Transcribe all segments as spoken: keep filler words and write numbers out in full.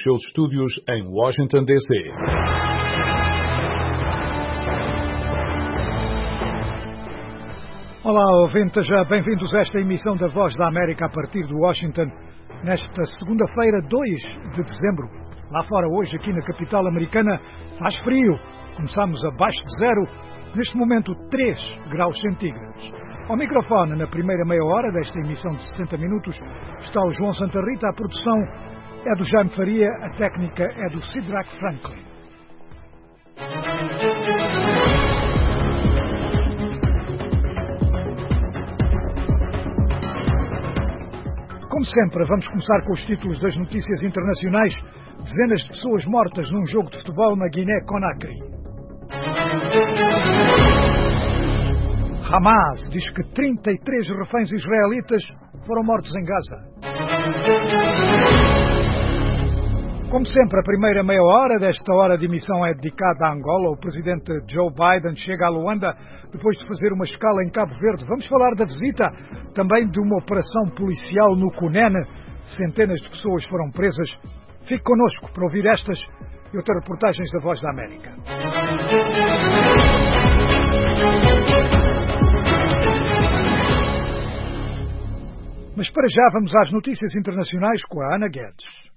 seus estúdios em Washington, D C Olá, ouvintes, bem-vindos a esta emissão da Voz da América a partir de Washington, nesta segunda-feira, dois de dezembro. Lá fora hoje, aqui na capital americana, faz frio. Começamos abaixo de zero, neste momento três graus centígrados. Ao microfone, na primeira meia hora desta emissão de sessenta minutos, está o João Santa Rita, a produção é do Jaime Faria, a técnica é do Sidrak Franklin. Como sempre, vamos começar com os títulos das notícias internacionais. Dezenas de pessoas mortas num jogo de futebol na Guiné-Conakry. Hamas diz que trinta e três reféns israelitas foram mortos em Gaza. Como sempre, a primeira meia hora desta hora de emissão é dedicada a Angola. O presidente Joe Biden chega a Luanda depois de fazer uma escala em Cabo Verde. Vamos falar da visita, também de uma operação policial no Cunene. Centenas de pessoas foram presas. Fique connosco para ouvir estas e outras reportagens da Voz da América. Mas para já vamos às notícias internacionais com a Ana Guedes.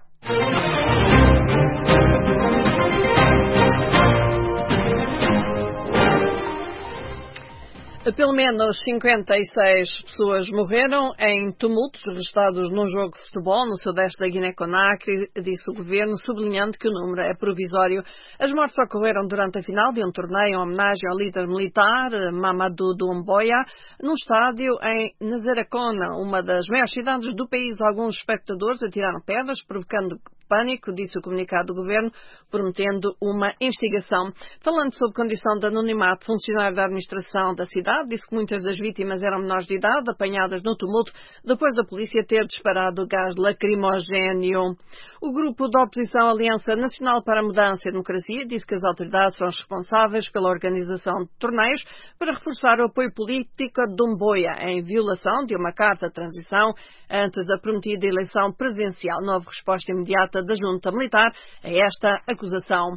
Pelo menos cinquenta e seis pessoas morreram em tumultos registrados num jogo de futebol no sudeste da Guiné-Conakry, disse o governo, sublinhando que o número é provisório. As mortes ocorreram durante a final de um torneio em homenagem ao líder militar Mamadou Doumbouya, num estádio em Nazaré-Kona, uma das maiores cidades do país. Alguns espectadores atiraram pedras, provocando pânico, disse o comunicado do governo, prometendo uma investigação. Falando sobre condição de anonimato, funcionário da administração da cidade disse que muitas das vítimas eram menores de idade, apanhadas no tumulto, depois da polícia ter disparado gás lacrimogéneo. O grupo da oposição Aliança Nacional para a Mudança e Democracia disse que as autoridades são responsáveis pela organização de torneios para reforçar o apoio político a Doumbouya, em violação de uma carta de transição antes da prometida eleição presidencial. Não houve resposta imediata da junta militar a esta acusação.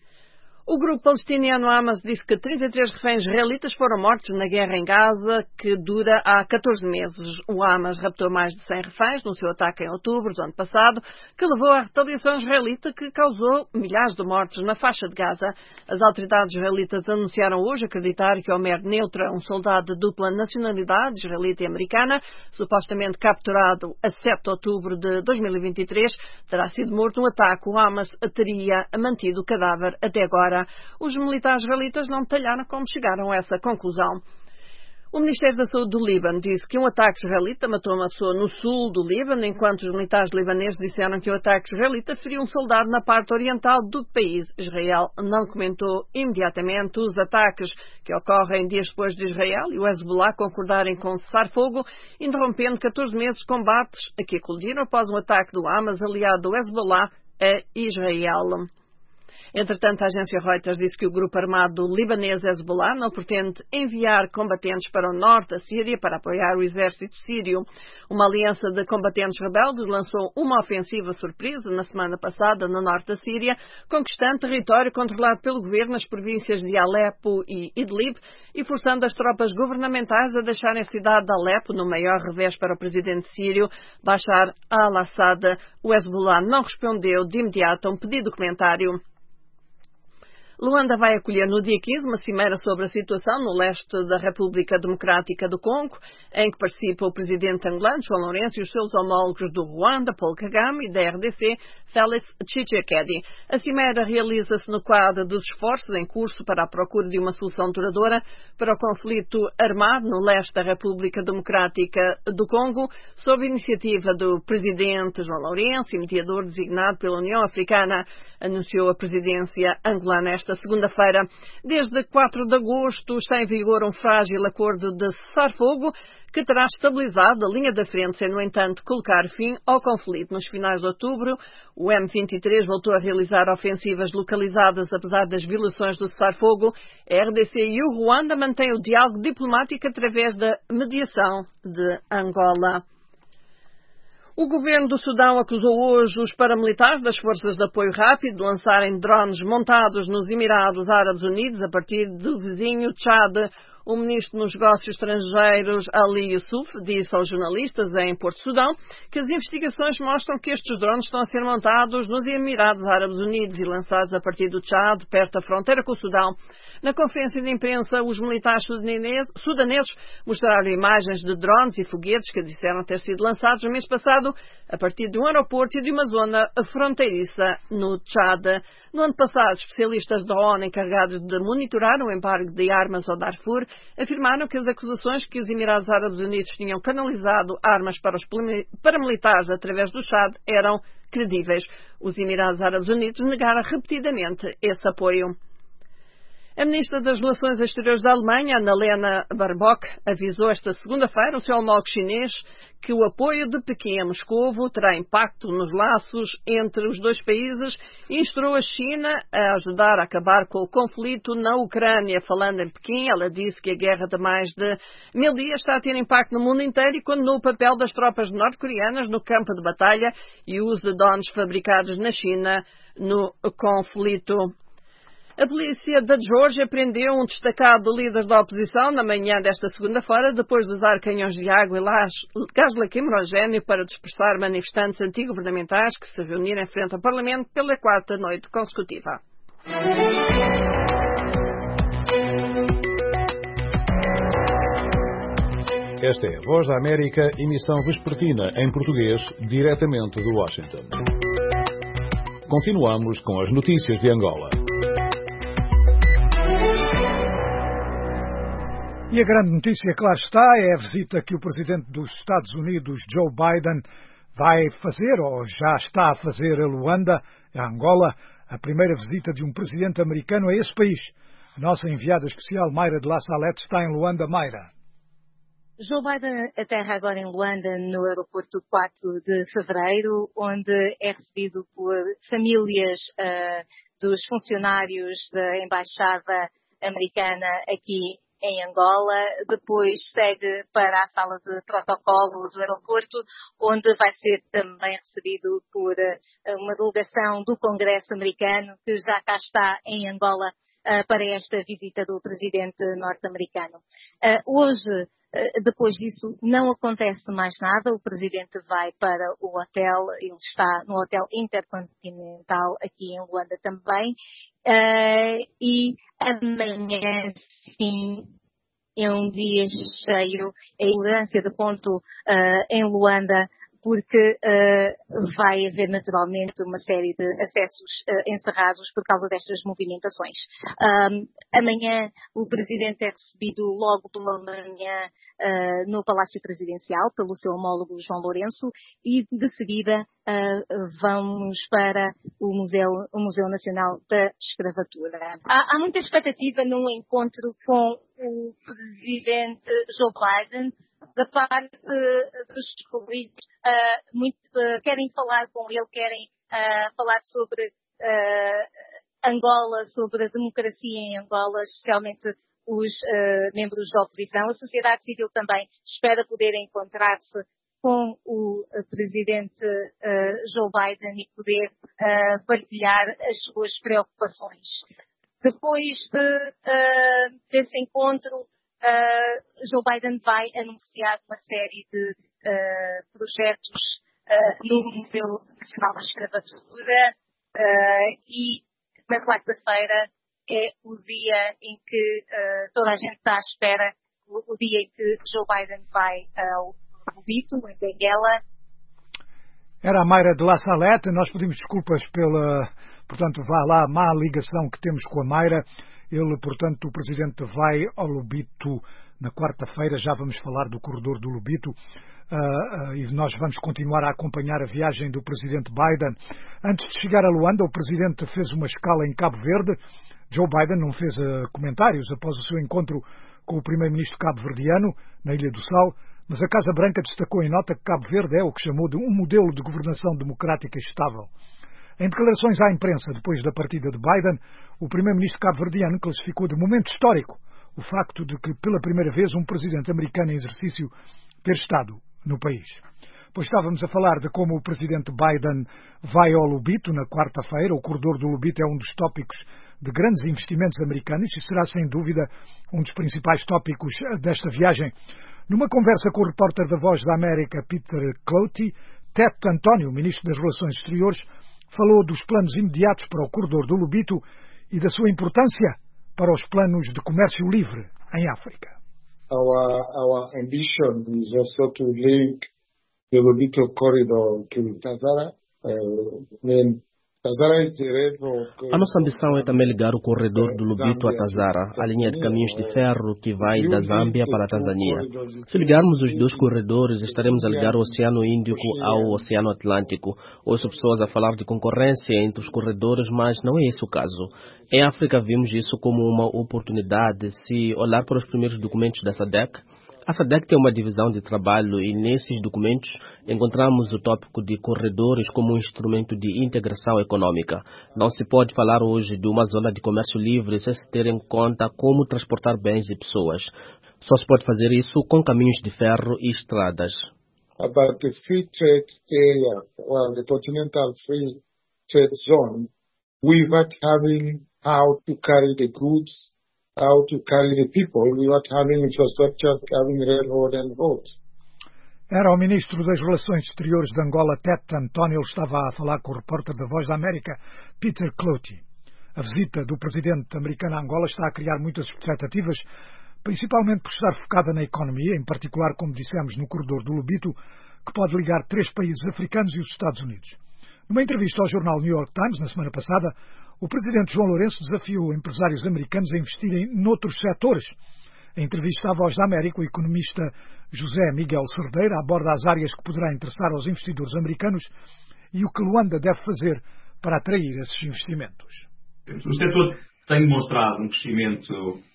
O grupo palestiniano Hamas disse que trinta e três reféns israelitas foram mortos na guerra em Gaza, que dura há catorze meses. O Hamas raptou mais de cem reféns no seu ataque em outubro do ano passado, que levou à retaliação israelita que causou milhares de mortos na faixa de Gaza. As autoridades israelitas anunciaram hoje acreditar que Omer Neutra, um soldado de dupla nacionalidade israelita e americana, supostamente capturado a sete de outubro de dois mil e vinte e três, terá sido morto no ataque. O Hamas teria mantido o cadáver até agora. Os militares israelitas não detalharam como chegaram a essa conclusão. O Ministério da Saúde do Líbano disse que um ataque israelita matou uma pessoa no sul do Líbano, enquanto os militares libaneses disseram que o ataque israelita feriu um soldado na parte oriental do país. Israel não comentou imediatamente os ataques que ocorrem dias depois de Israel e o Hezbollah concordarem com cessar-fogo, interrompendo catorze meses de combates que eclodiram após um ataque do Hamas aliado do Hezbollah a Israel. Entretanto, a agência Reuters disse que o grupo armado libanês Hezbollah não pretende enviar combatentes para o norte da Síria para apoiar o exército sírio. Uma aliança de combatentes rebeldes lançou uma ofensiva surpresa na semana passada no norte da Síria, conquistando território controlado pelo governo nas províncias de Alepo e Idlib e forçando as tropas governamentais a deixarem a cidade de Alepo no maior revés para o presidente sírio, Bashar al-Assad. O Hezbollah não respondeu de imediato a um pedido de comentário. Luanda vai acolher no dia quinze uma cimeira sobre a situação no leste da República Democrática do Congo, em que participa o presidente angolano, João Lourenço, e os seus homólogos do Ruanda, Paul Kagame, e da R D C, Félix Tshisekedi. A cimeira realiza-se no quadro dos esforços em curso para a procura de uma solução duradoura para o conflito armado no leste da República Democrática do Congo, sob iniciativa do presidente João Lourenço e mediador designado pela União Africana, anunciou a presidência angolana esta segunda-feira. Desde quatro de agosto está em vigor um frágil acordo de cessar-fogo que terá estabilizado a linha da frente, sem, no entanto, colocar fim ao conflito. Nos finais de outubro, o M vinte e três voltou a realizar ofensivas localizadas, apesar das violações do cessar-fogo. A R D C e o Ruanda mantêm o diálogo diplomático através da mediação de Angola. O governo do Sudão acusou hoje os paramilitares das forças de apoio rápido de lançarem drones montados nos Emirados Árabes Unidos a partir do vizinho Tchad. O ministro dos Negócios Estrangeiros, Ali Yousuf, disse aos jornalistas em Porto Sudão que as investigações mostram que estes drones estão a ser montados nos Emirados Árabes Unidos e lançados a partir do Tchad, perto da fronteira com o Sudão. Na conferência de imprensa, os militares sudaneses mostraram imagens de drones e foguetes que disseram ter sido lançados no mês passado a partir de um aeroporto e de uma zona fronteiriça no Tchad. No ano passado, especialistas da ONU encarregados de monitorar o embargo de armas ao Darfur afirmaram que as acusações que os Emirados Árabes Unidos tinham canalizado armas para os paramilitares através do Tchad eram credíveis. Os Emirados Árabes Unidos negaram repetidamente esse apoio. A ministra das Relações Exteriores da Alemanha, Annalena Baerbock, avisou esta segunda-feira o seu homólogo chinês que o apoio de Pequim a Moscovo terá impacto nos laços entre os dois países e instruiu a China a ajudar a acabar com o conflito na Ucrânia. Falando em Pequim, ela disse que a guerra de mais de mil dias está a ter impacto no mundo inteiro e condenou o papel das tropas norte-coreanas no campo de batalha e o uso de drones fabricados na China no conflito. A polícia da Geórgia prendeu um destacado líder da oposição na manhã desta segunda-feira, depois de usar canhões de água e gás lacrimogéneo para dispersar manifestantes antigovernamentais que se reuniram em frente ao Parlamento pela quarta noite consecutiva. Esta é a Voz da América, emissão vespertina em português, diretamente de Washington. Continuamos com as notícias de Angola. E a grande notícia, claro está, é a visita que o presidente dos Estados Unidos, Joe Biden, vai fazer, ou já está a fazer, a Luanda, a Angola, a primeira visita de um presidente americano a esse país. A nossa enviada especial, Mayra de La Salette, está em Luanda. Mayra. Joe Biden aterra agora em Luanda, no aeroporto quatro de fevereiro, onde é recebido por famílias uh, dos funcionários da Embaixada Americana aqui em Angola. Depois segue para a sala de protocolo do aeroporto, onde vai ser também recebido por uh, uma delegação do Congresso americano, que já cá está em Angola uh, para esta visita do presidente norte-americano. Uh, hoje, uh, depois disso, não acontece mais nada. O presidente vai para o hotel, ele está no Hotel Intercontinental aqui em Luanda também. Uh, e amanhã, sim, é um dia cheio, é a mudança de ponto uh, em Luanda, porque uh, vai haver naturalmente uma série de acessos uh, encerrados por causa destas movimentações. Um, amanhã o Presidente é recebido logo pela manhã uh, no Palácio Presidencial pelo seu homólogo João Lourenço e de seguida uh, vamos para o Museu, o Museu Nacional da Escravatura. Há, há muita expectativa num encontro com o Presidente Joe Biden. Da parte uh, dos políticos, uh, muito, uh, querem falar com ele, querem uh, falar sobre uh, Angola, sobre a democracia em Angola, especialmente os uh, membros da oposição. A sociedade civil também espera poder encontrar-se com o uh, presidente uh, Joe Biden e poder uh, partilhar as suas preocupações. Depois de, uh, desse encontro, Uh, Joe Biden vai anunciar uma série de uh, projetos uh, no Museu Nacional da Escravatura uh, e na quarta-feira é o dia em que uh, toda a gente está à espera, o, o dia em que Joe Biden vai ao Lubito, em Benguela. Era a Mayra de La Salette. Nós pedimos desculpas pela, portanto, vá lá, a má ligação que temos com a Mayra. Ele, portanto, o Presidente vai ao Lubito na quarta-feira. Já vamos falar do corredor do Lubito uh, uh, e nós vamos continuar a acompanhar a viagem do Presidente Biden. Antes de chegar a Luanda, o Presidente fez uma escala em Cabo Verde. Joe Biden não fez uh, comentários após o seu encontro com o Primeiro-Ministro cabo-verdiano na Ilha do Sal, mas a Casa Branca destacou em nota que Cabo Verde é o que chamou de um modelo de governação democrática estável. Em declarações à imprensa, depois da partida de Biden, o primeiro-ministro cabo-verdiano classificou de momento histórico o facto de que, pela primeira vez, um presidente americano em exercício ter estado no país. Pois estávamos a falar de como o presidente Biden vai ao Lobito na quarta-feira. O corredor do Lobito é um dos tópicos de grandes investimentos americanos e será, sem dúvida, um dos principais tópicos desta viagem. Numa conversa com o repórter da Voz da América, Peter Clouty, Ted António, ministro das Relações Exteriores, falou dos planos imediatos para o corredor do Lobito e da sua importância para os planos de comércio livre em África. Our, our ambition is also to link the Lobito corridor to Tazara. Uh, I mean, A nossa ambição é também ligar o corredor do Lobito a Tazara, a linha de caminhos de ferro que vai da Zâmbia para a Tanzânia. Se ligarmos os dois corredores, estaremos a ligar o Oceano Índico ao Oceano Atlântico. Ouço pessoas a falar de concorrência entre os corredores, mas não é esse o caso. Em África vimos isso como uma oportunidade. Se olhar para os primeiros documentos da SADC, a SADC tem uma divisão de trabalho e nesses documentos encontramos o tópico de corredores como um instrumento de integração econômica. Não se pode falar hoje de uma zona de comércio livre sem se ter em conta como transportar bens e pessoas. Só se pode fazer isso com caminhos de ferro e estradas. About the free trade area, well, the continental free trade zone, without having how to carry the goods, how to carry the people, without having infrastructure, having railroad and roads. Era o ministro das Relações Exteriores de Angola, Ted António. Ele estava a falar com o repórter da Voz da América, Peter Clouty. A visita do presidente americano a Angola está a criar muitas expectativas, principalmente por estar focada na economia, em particular, como dissemos, no corredor do Lobito, que pode ligar três países africanos e os Estados Unidos. Numa entrevista ao jornal New York Times, na semana passada, o presidente João Lourenço desafiou empresários americanos a investirem noutros setores. Em entrevista à Voz da América, o economista José Miguel Cerdeira aborda as áreas que poderá interessar aos investidores americanos e o que Luanda deve fazer para atrair esses investimentos. O setor tem demonstrado um crescimento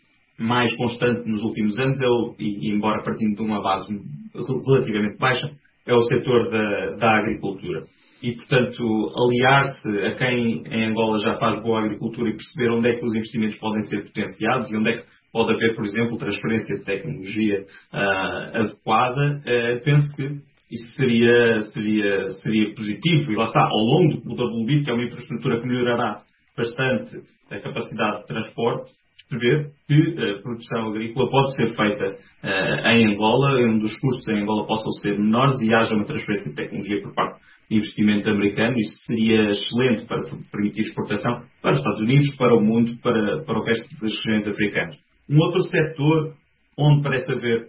mais constante nos últimos anos, e embora partindo de uma base relativamente baixa, é o setor da, da agricultura. E, portanto, aliar-se a quem em Angola já faz boa agricultura e perceber onde é que os investimentos podem ser potenciados e onde é que pode haver, por exemplo, transferência de tecnologia uh, adequada, uh, penso que isso seria, seria, seria positivo. E lá está, ao longo do corredor do Lobito, que é uma infraestrutura que melhorará bastante a capacidade de transporte, perceber que a produção agrícola pode ser feita uh, em Angola, onde os custos em Angola possam ser menores e haja uma transferência de tecnologia por parte de investimento americano. Isso seria excelente para permitir exportação para os Estados Unidos, para o mundo, para, para o resto das regiões africanas. Um outro setor onde parece haver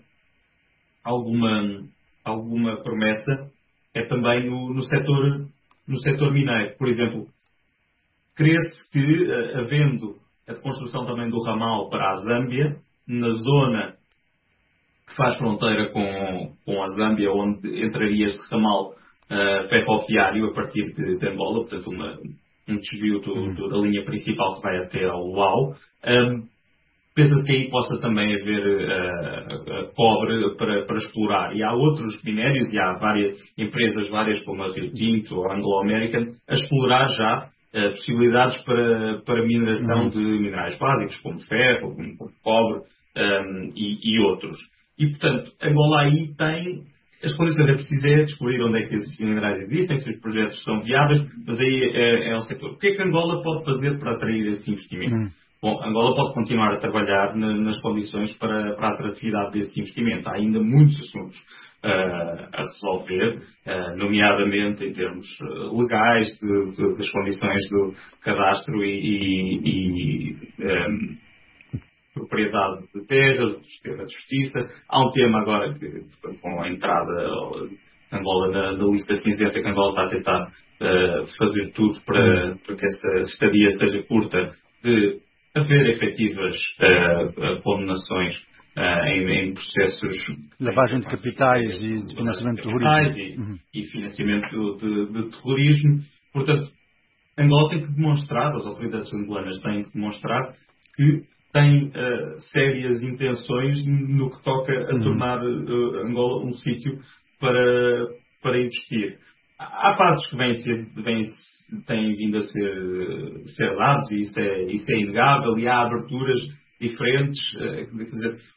alguma, alguma promessa é também no, no, setor, no setor mineiro. Por exemplo, crê-se que, havendo a construção também do ramal para a Zâmbia, na zona que faz fronteira com, com a Zâmbia, onde entraria este ramal uh, ferroviário a partir de, de Angola, portanto uma, um desvio do, do, da linha principal que vai até ao Luau. Um, Pensa-se que aí possa também haver uh, uh, cobre para, para explorar. E há outros minérios, e há várias empresas, várias como a Rio Tinto ou a Anglo-American, a explorar já uh, possibilidades para, para mineração uhum. de minerais básicos, como ferro, como, como cobre um, e, e outros. E, portanto, Angola aí tem as condições. É preciso é descobrir onde é que esses minerais existem, se os projetos são viáveis, mas aí é, é um setor. O que é que Angola pode fazer para atrair esse investimento? Uhum. Bom, Angola pode continuar a trabalhar na, nas condições para, para a atratividade desse investimento. Há ainda muitos assuntos uh, a resolver, uh, nomeadamente em termos uh, legais, de, de, das condições do cadastro e, e, e um, propriedade de terras, do sistema de justiça. Há um tema agora que, com a entrada de Angola na, na lista cinzenta, que Angola está a tentar uh, fazer tudo para, para que essa estadia seja curta, de haver efetivas uh, uh, condenações uh, em, em processos... Lavagem de capitais e de financiamento de terrorismo. E, uhum. e financiamento de, de terrorismo. Portanto, Angola tem que demonstrar, as autoridades angolanas têm que demonstrar que têm uh, sérias intenções no que toca a uhum. tornar uh, Angola um sítio para, para investir. Há passos que vêm, ser, vêm, têm vindo a ser, ser dados, e isso é, isso é inegável, e há aberturas diferentes. Quer dizer,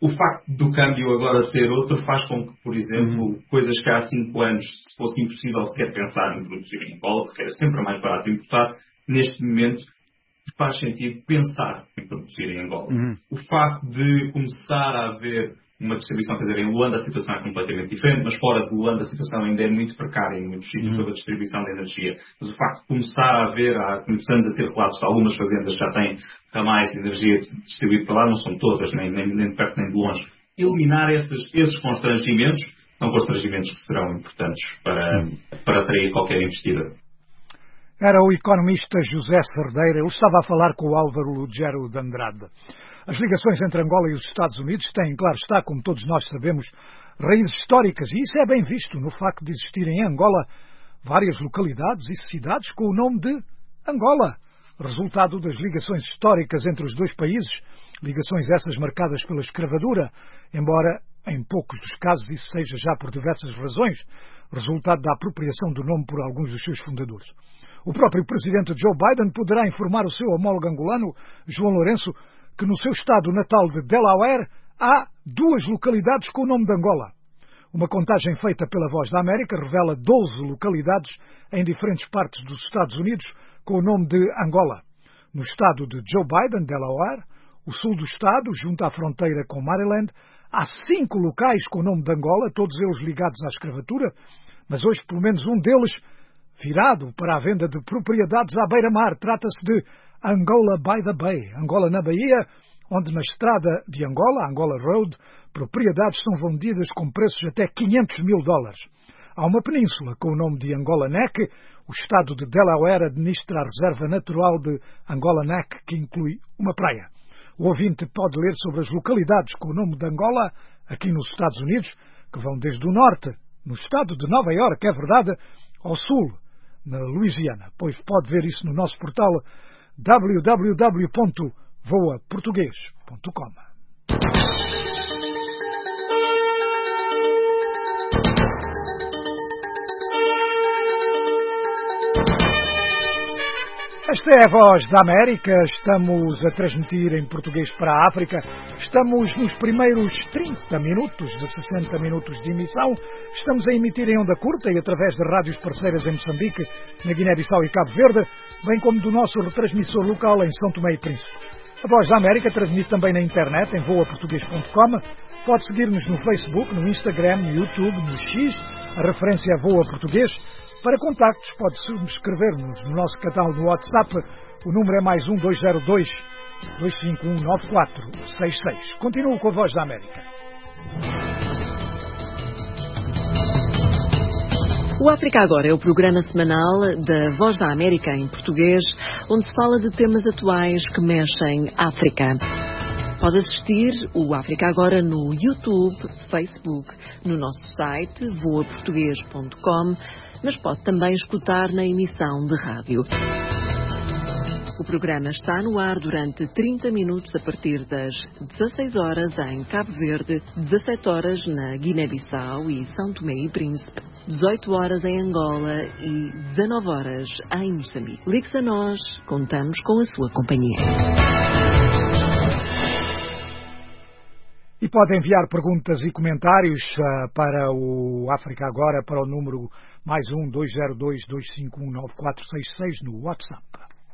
o facto do câmbio agora ser outro faz com que, por exemplo, uhum. coisas que há cinco anos, se fosse impossível sequer pensar em produzir em Angola, porque era sempre mais barato importar, neste momento faz sentido pensar em produzir em Angola. Uhum. O facto de começar a haver uma distribuição, quer dizer, em Luanda a situação é completamente diferente, mas fora de Luanda a situação ainda é muito precária em muitos sítios pela distribuição de energia. Mas o facto de começar a haver, há, começamos a ter relatos de algumas fazendas que já têm ramais de energia distribuído para lá, não são todas, nem, nem, nem de perto nem de longe. Eliminar esses, esses constrangimentos são constrangimentos que serão importantes para, para atrair qualquer investidor. Era o economista José Cerdeira. Ele estava a falar com o Álvaro Lugero de Andrade. As ligações entre Angola e os Estados Unidos têm, claro está, como todos nós sabemos, raízes históricas. E isso é bem visto no facto de existirem em Angola várias localidades e cidades com o nome de Angola. Resultado das ligações históricas entre os dois países, ligações essas marcadas pela escravadura, embora em poucos dos casos isso seja já por diversas razões, resultado da apropriação do nome por alguns dos seus fundadores. O próprio presidente Joe Biden poderá informar o seu homólogo angolano, João Lourenço, que no seu estado natal de Delaware há duas localidades com o nome de Angola. Uma contagem feita pela Voz da América revela doze localidades em diferentes partes dos Estados Unidos com o nome de Angola. No estado de Joe Biden, Delaware, o sul do estado, junto à fronteira com Maryland, há cinco locais com o nome de Angola, todos eles ligados à escravatura, mas hoje pelo menos um deles virado para a venda de propriedades à beira-mar. Trata-se de Angola by the Bay, Angola na Bahia, onde na estrada de Angola, Angola Road, propriedades são vendidas com preços até quinhentos mil dólares. Há uma península com o nome de Angola Neck. O estado de Delaware administra a reserva natural de Angola Neck, que inclui uma praia. O ouvinte pode ler sobre as localidades com o nome de Angola, aqui nos Estados Unidos, que vão desde o norte, no estado de Nova Iorque, é verdade, ao sul, na Louisiana. Pois pode ver isso no nosso portal w w w ponto voa português ponto com. Esta é a Voz da América. Estamos a transmitir em português para a África. Estamos nos primeiros trinta minutos de sessenta minutos de emissão. Estamos a emitir em onda curta e através de rádios parceiras em Moçambique, na Guiné-Bissau e Cabo Verde, bem como do nosso retransmissor local em São Tomé e Príncipe. A Voz da América transmite também na internet, em voa português ponto com. Pode seguir-nos no Facebook, no Instagram, no YouTube, no X, a referência é Voa Português. Para contactos, pode subscrever-nos no nosso canal no WhatsApp. O número é mais um dois zero dois, dois cinco um, nove quatro seis seis. Continuo com a Voz da América. O África Agora é o programa semanal da Voz da América em português, onde se fala de temas atuais que mexem África. Pode assistir o África Agora no YouTube, Facebook, no nosso site voa português ponto com, mas pode também escutar na emissão de rádio. O programa está no ar durante trinta minutos a partir das dezasseis horas em Cabo Verde, dezassete horas na Guiné-Bissau e São Tomé e Príncipe, dezoito horas em Angola e dezanove horas em Moçambique. Ligue-se a nós, contamos com a sua companhia. E pode enviar perguntas e comentários uh, para o África Agora, para o número mais um dois zero dois, dois cinco um, nove quatro seis seis no WhatsApp.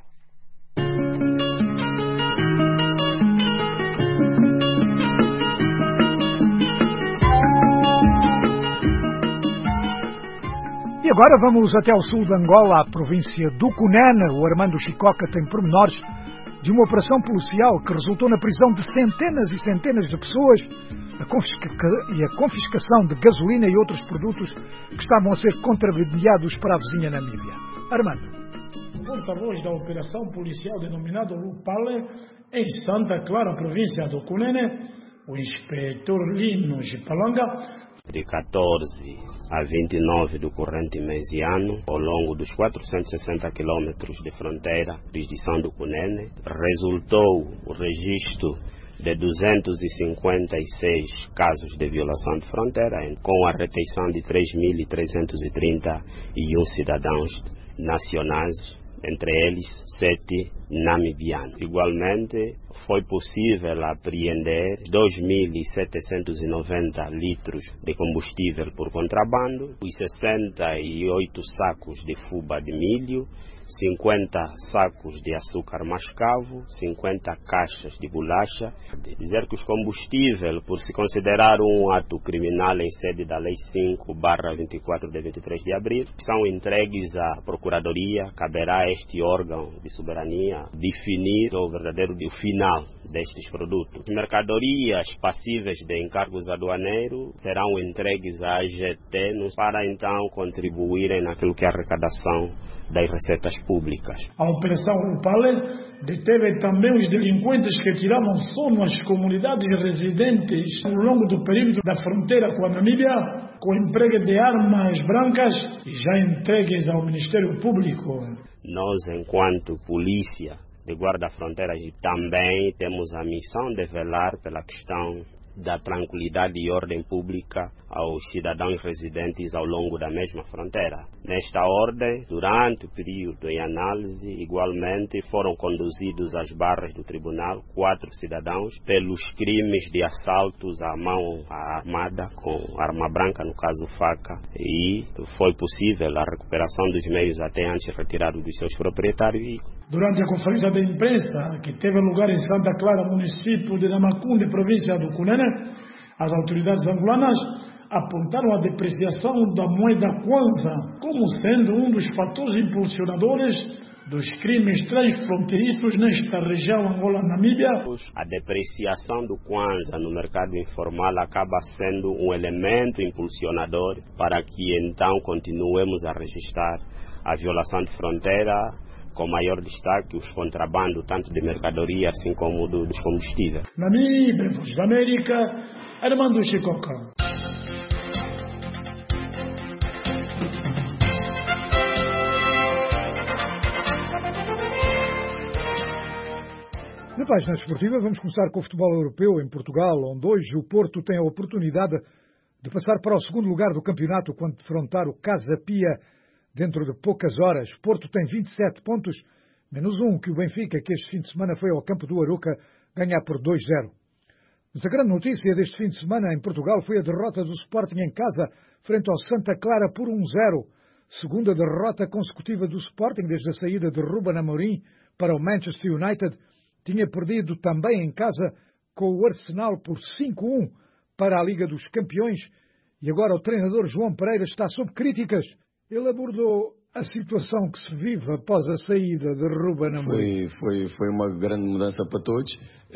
E agora vamos até o sul de Angola, a província do Cunene. O Armando Chicoca tem pormenores de uma operação policial que resultou na prisão de centenas e centenas de pessoas a confisca... e a confiscação de gasolina e outros produtos que estavam a ser contrabandeados para a vizinha Namíbia. Armando. O porta-voz da operação policial denominada Lupale, em Santa Clara, província do Cunene, o inspetor Lino Gipalanga, de catorze a vinte e nove do corrente mês e ano, ao longo dos quatrocentos e sessenta quilômetros de fronteira, jurisdição do Cunene, resultou o registro de duzentos e cinquenta e seis casos de violação de fronteira, com a retenção de três mil trezentos e trinta e um cidadãos nacionais entre eles sete namibianos. Igualmente, foi possível apreender dois mil setecentos e noventa litros de combustível por contrabando, os sessenta e oito sacos de fubá de milho, cinquenta sacos de açúcar mascavo, cinquenta caixas de bolacha. Dizer que os combustíveis, por se considerar um ato criminal em sede da Lei cinco barra vinte e quatro de vinte e três de abril, são entregues à Procuradoria. Caberá a este órgão de soberania definir o verdadeiro o final destes produtos. Mercadorias passíveis de encargos aduaneiros serão entregues à A G T para então contribuírem naquilo que é a arrecadação das receitas públicas. A Operação Upale deteve também os delinquentes que tiravam sono às comunidades residentes ao longo do perímetro da fronteira com a Namíbia, com emprego de armas brancas e já entregues ao Ministério Público. Nós, enquanto polícia de guarda-fronteiras, também temos a missão de velar pela questão da tranquilidade e ordem pública aos cidadãos residentes ao longo da mesma fronteira. Nesta ordem, durante o período em análise, igualmente foram conduzidos às barras do tribunal quatro cidadãos pelos crimes de assaltos à mão armada com arma branca, no caso faca, e foi possível a recuperação dos meios até antes retirados dos seus proprietários. Durante a conferência de imprensa que teve lugar em Santa Clara, município de Namacunde, província do Cunene, as autoridades angolanas apontaram a depreciação da moeda Kwanza como sendo um dos fatores impulsionadores dos crimes transfronteiriços nesta região Angola-Namíbia. A depreciação do Kwanza no mercado informal acaba sendo um elemento impulsionador para que então continuemos a registrar a violação de fronteira, com maior destaque os contrabandos, tanto de mercadoria assim como do, dos combustíveis. Namíbia, Voz da América, Armando Chicoca. Na página esportiva vamos começar com o futebol europeu em Portugal, onde hoje o Porto tem a oportunidade de passar para o segundo lugar do campeonato quando defrontar o Casa Pia dentro de poucas horas. Porto tem vinte e sete pontos, menos um que o Benfica, que este fim de semana foi ao campo do Arouca ganhar por dois a zero. Mas a grande notícia deste fim de semana em Portugal foi a derrota do Sporting em casa frente ao Santa Clara por um a zero. Segunda derrota consecutiva do Sporting desde a saída de Ruben Amorim para o Manchester United. Tinha perdido também em casa com o Arsenal por cinco a um para a Liga dos Campeões. E agora o treinador João Pereira está sob críticas. Ele abordou a situação que se vive após a saída de Ruben Amorim. Foi, foi, foi uma grande mudança para todos.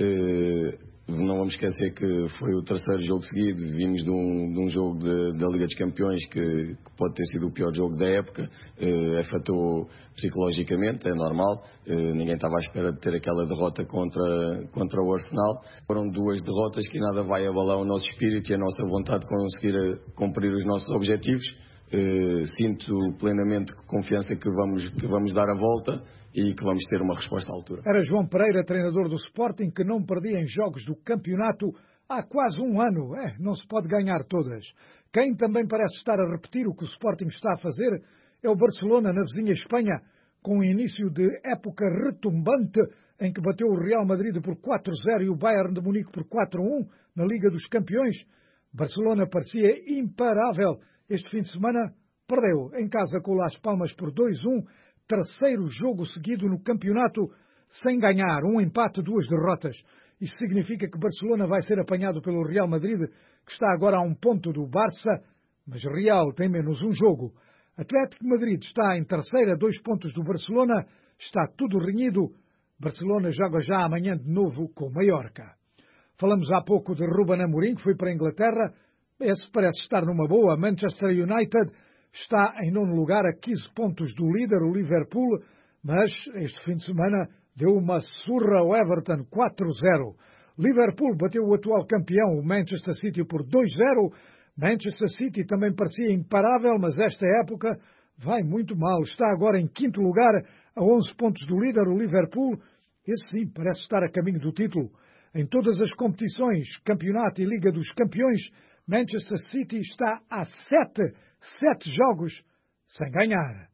Uh, não vamos esquecer que foi o terceiro jogo seguido. Vimos de um, de um jogo de, da Liga dos Campeões que, que pode ter sido o pior jogo da época. Uh, afetou psicologicamente, é normal. Uh, ninguém estava à espera de ter aquela derrota contra, contra o Arsenal. Foram duas derrotas que nada vai abalar o nosso espírito e a nossa vontade de conseguir cumprir os nossos objetivos. Uh, sinto plenamente confiança que vamos, que vamos dar a volta e que vamos ter uma resposta à altura. Era João Pereira, treinador do Sporting, que não perdia em jogos do campeonato há quase um ano. É, não se pode ganhar todas. Quem também parece estar a repetir o que o Sporting está a fazer é o Barcelona, na vizinha Espanha, com um início de época retumbante em que bateu o Real Madrid por quatro a zero e o Bayern de Munique por quatro a um na Liga dos Campeões. Barcelona parecia imparável. Este fim de semana perdeu em casa com o Las Palmas por dois a um, terceiro jogo seguido no campeonato sem ganhar, um empate, duas derrotas. Isso significa que Barcelona vai ser apanhado pelo Real Madrid, que está agora a um ponto do Barça, mas Real tem menos um jogo. Atlético de Madrid está em terceira, dois pontos do Barcelona, está tudo renhido. Barcelona joga já amanhã de novo com Mallorca. Falamos há pouco de Ruben Amorim, que foi para a Inglaterra. Esse parece estar numa boa. Manchester United está em nono lugar a quinze pontos do líder, o Liverpool, mas este fim de semana deu uma surra ao Everton quatro a zero. Liverpool bateu o atual campeão, o Manchester City, por dois a zero. Manchester City também parecia imparável, mas esta época vai muito mal. Está agora em quinto lugar, a onze pontos do líder, o Liverpool. Esse sim parece estar a caminho do título. Em todas as competições, campeonato e Liga dos Campeões, Manchester City está a sete, sete jogos sem ganhar.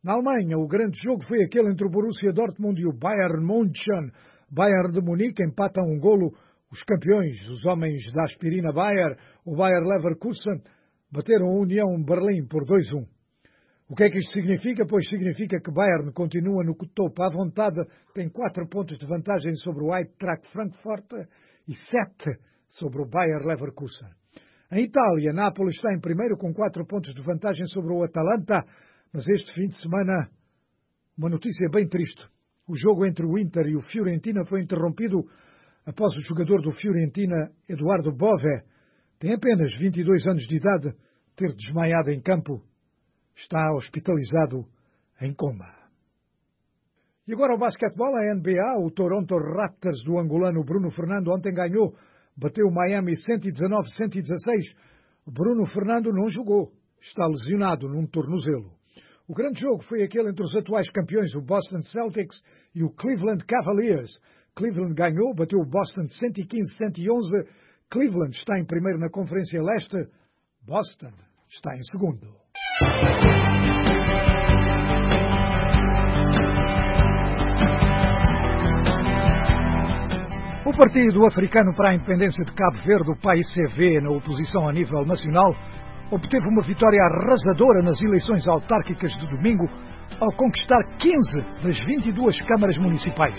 Na Alemanha, o grande jogo foi aquele entre o Borussia Dortmund e o Bayern München. Bayern de Munique empatam um golo. Os campeões, os homens da aspirina Bayer, o Bayer Leverkusen, bateram a União Berlim por dois a um. O que é que isto significa? Pois significa que Bayern continua no topo à vontade, tem quatro pontos de vantagem sobre o Eintracht Frankfurt e sete sobre o Bayer Leverkusen. Em Itália, Nápoles está em primeiro com quatro pontos de vantagem sobre o Atalanta, mas este fim de semana, uma notícia bem triste. O jogo entre o Inter e o Fiorentina foi interrompido após o jogador do Fiorentina, Eduardo Bove, tem apenas vinte e dois anos de idade, ter desmaiado em campo. Está hospitalizado em coma. E agora o basquetebol, a N B A, o Toronto Raptors do angolano Bruno Fernando ontem ganhou, bateu o Miami cento e dezanove a cento e dezasseis. Bruno Fernando não jogou, está lesionado num tornozelo. O grande jogo foi aquele entre os atuais campeões, o Boston Celtics e o Cleveland Cavaliers. Cleveland ganhou, bateu o Boston cento e quinze a cento e onze. Cleveland está em primeiro na Conferência Leste. Boston está em segundo. O Partido Africano para a Independência de Cabo Verde, o P A I C V, na oposição a nível nacional, obteve uma vitória arrasadora nas eleições autárquicas de domingo, ao conquistar quinze das vinte e duas câmaras municipais.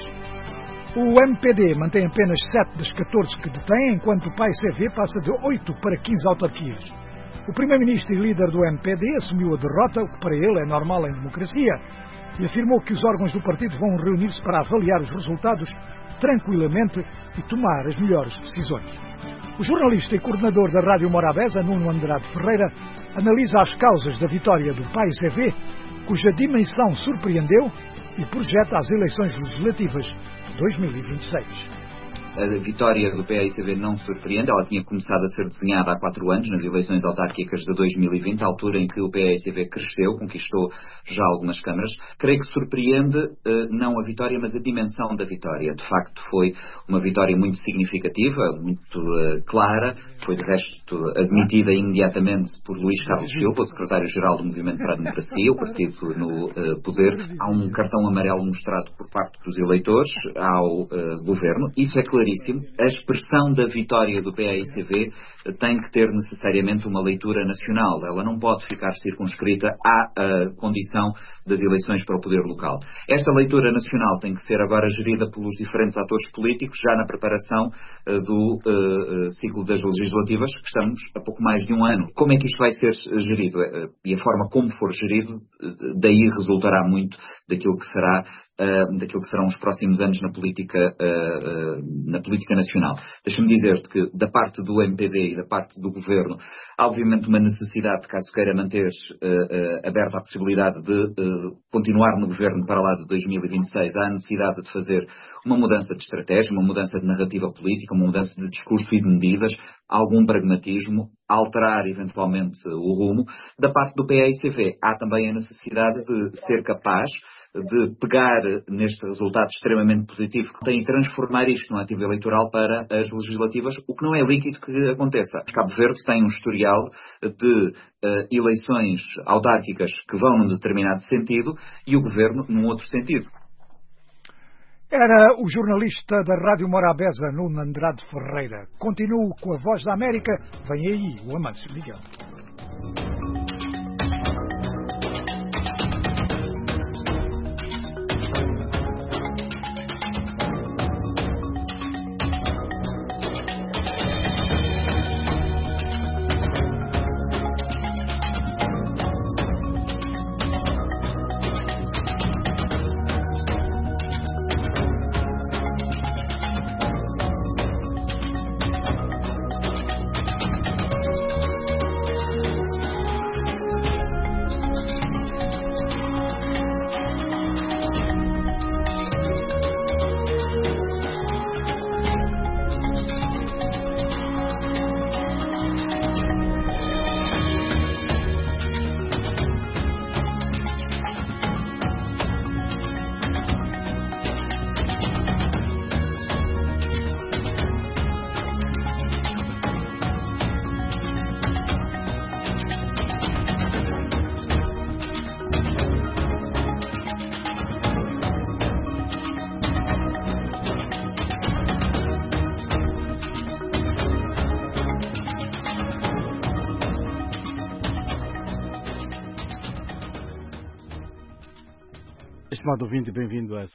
O M P D mantém apenas sete das catorze que detém, enquanto o P A I C V passa de oito para quinze autarquias. O primeiro-ministro e líder do M P D assumiu a derrota, o que para ele é normal em democracia, e afirmou que os órgãos do partido vão reunir-se para avaliar os resultados tranquilamente e tomar as melhores decisões. O jornalista e coordenador da Rádio Morabeza, Nuno Andrade Ferreira, analisa as causas da vitória do P A I C V, cuja dimensão surpreendeu, e projeta as eleições legislativas de dois mil e vinte e seis. A vitória do P A I C V não surpreende, ela tinha começado a ser desenhada há quatro anos, nas eleições autárquicas de dois mil e vinte, a altura em que o P A I C V cresceu, conquistou já algumas câmaras. Creio que surpreende eh, não a vitória, mas a dimensão da vitória. De facto, foi uma vitória muito significativa, muito eh, clara, foi de resto admitida imediatamente por Luís Carlos Silva, o secretário-geral do Movimento para a Democracia, o partido no eh, poder. Há um cartão amarelo mostrado por parte dos eleitores ao eh, governo. Isso é claro. A expressão da vitória do P A I C V tem que ter necessariamente uma leitura nacional. Ela não pode ficar circunscrita à uh, condição das eleições para o poder local. Esta leitura nacional tem que ser agora gerida pelos diferentes atores políticos, já na preparação uh, do uh, uh, ciclo das legislativas, que estamos a pouco mais de um ano. Como é que isto vai ser gerido? Uh, e a forma como for gerido, uh, daí resultará muito daquilo que será Uh, daquilo que serão os próximos anos na política, uh, uh, na política nacional. Deixa-me dizer-te que da parte do M P D e da parte do Governo há obviamente uma necessidade, caso queira manter uh, uh, aberta a possibilidade de uh, continuar no Governo para lá de dois mil e vinte e seis, há a necessidade de fazer uma mudança de estratégia, uma mudança de narrativa política, uma mudança de discurso e de medidas, algum pragmatismo, alterar eventualmente o rumo. Da parte do P A I C V há também a necessidade de ser capaz de pegar neste resultado extremamente positivo que tem e transformar isto num ativo eleitoral para as legislativas, o que não é líquido que aconteça. Cabo Verde tem um historial de uh, eleições autárquicas que vão num determinado sentido e o Governo num outro sentido. Era o jornalista da Rádio Morabeza, Nuno Andrade Ferreira. Continuo com a Voz da América. Vem aí o Amâncio Miguel. Estimado ouvinte, bem-vindo a